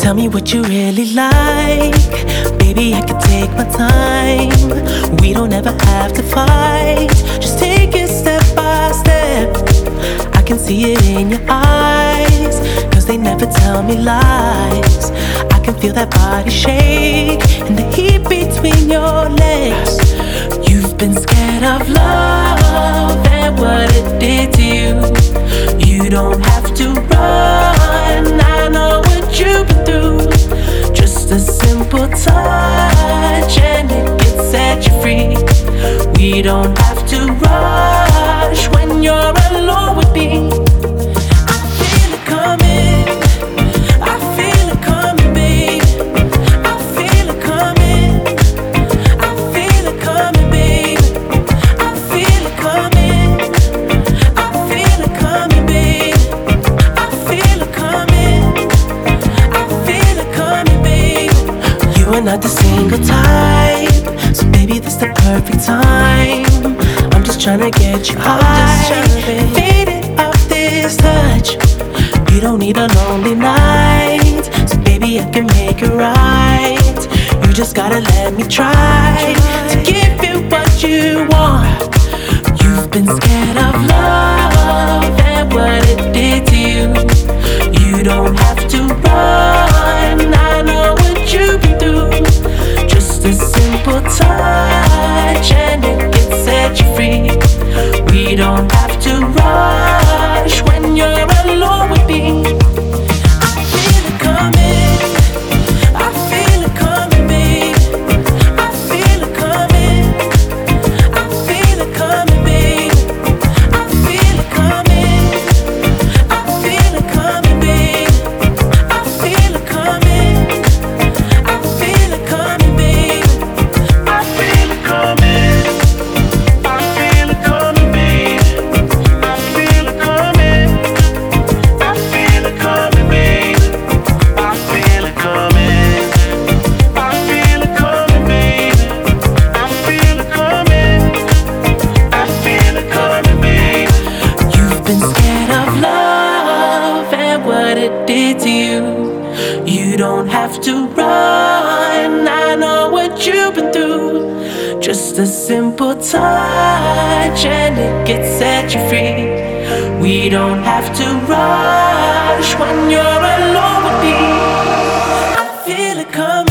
Tell me what you really like. Baby, I can take my time. We don't ever have to fight. Just take it step by step. I can see it in your eyes, 'cause they never tell me lies. I can feel that body shake and the heat between your legs. You've been scared of love and what it did to you. You don't have to run, I know what you've been through. Just a simple touch and it can set you free. We don't have to rush when you're alone with me. I feel it coming, I feel it coming, babe. I feel it coming, I feel it coming, babe. I feel it coming, I feel it coming, babe. I feel it coming, I feel it coming, babe. You are not the single type, so baby, this the perfect time. I'm just tryna get you high, faded off this touch. You don't need a lonely night, so baby, I can make it right. You just gotta let me try to give you what you want. You've been scared of love and what it did to you. You don't have to run, I know what you've been through. Just a simple touch and it can set you free. We don't have to rush when you're alone with me. I feel it coming, I feel it coming, babe. I feel it coming, I feel it coming, babe. I feel it coming, I feel it coming, babe. I feel it coming, I feel it coming, babe. I feel it coming, I feel it coming, babe. I feel it coming, I feel it coming, babe. I feel it coming, I feel it coming, babe. I feel it coming, I feel it coming, babe. You've been scared of love and what it did to you. You don't have to run, I know what you've been through. Just a simple touch and it can set you free. We don't have to rush when you're alone with me. I feel it coming.